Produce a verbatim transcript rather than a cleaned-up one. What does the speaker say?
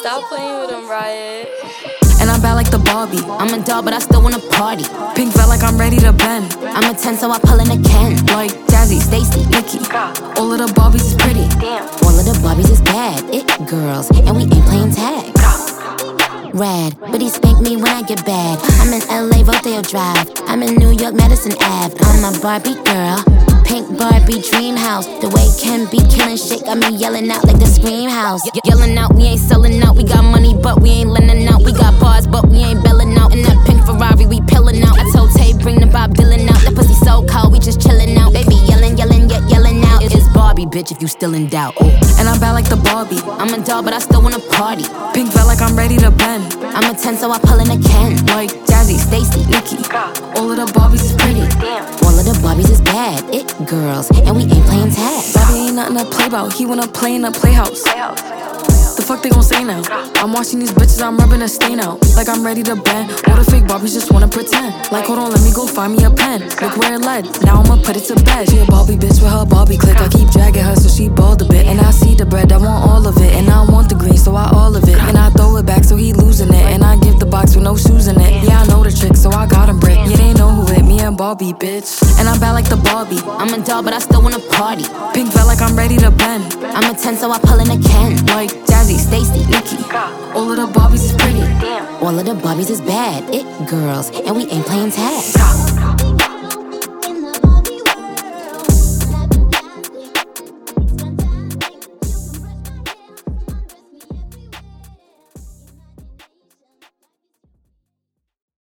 Stop playing with him, Riot. And I'm bad like the Barbie. I'm a doll, but I still wanna party. Pink felt like I'm ready to bend. I'm a ten, so I pull in a Ken. Like Jazzy, Stacy, Nikki. All of the Barbies is pretty. Damn. All of the Barbies is bad. It girls, and we ain't playing tag. Rad, but he spank me when I get bad. I'm in L A, Rodeo Drive. I'm in New York, Madison Ave. I'm a Barbie girl. Pink Barbie dream house. The way Ken be killing shit got me yelling out like the Scream House. Ye- yelling out, we ain't selling out. We got money, but we ain't lending out. We got bars, but we ain't belling out. In that pink Ferrari, we pillin' out. I told Tay, bring the Bob Dylan out. That pussy so cold, we just chillin' out. Baby yelling, yelling, yet yelling out. It's Barbie, bitch, if you still in doubt. Ooh. And I'm bad like the Barbie. I'm a doll, but I still wanna party. Pink felt like I'm ready to bend. I'm a ten, so I pull in a Ken. Like Jazzy, Stacy, Nikki. All of the Barbies is pretty. Damn. All of the Barbies is bad. It girls, and we ain't playing tag. Bobby ain't nothing to play about. He wanna play in a playhouse. The fuck they gon' say now? I'm watching these bitches, I'm rubbing a stain out. Like I'm ready to bend. All the fake Barbies just wanna pretend. Like hold on, let me go find me a pen. Look where it led. Now I'ma put it to bed. She a Barbie bitch with her Barbie click. I keep dragging her so she bald a bit. And I see the bread, I want all of it. And I want the green, so I all of it. And I throw it back so he losing it. And I give the box with no shoes in it. Yeah, I know the trick, so I got him brick. Yeah, they know who it, me and Barbie, bitch. And I'm bad like the Barbie. I'm a doll, but I still wanna party. Pink felt like I'm ready to bend. I'm a ten, so I pull in a Ken. Like Jazzy, Stacy, Nikki. all of the Barbies is pretty. Damn. All of the Barbies is bad. It girls, and we ain't playing tag.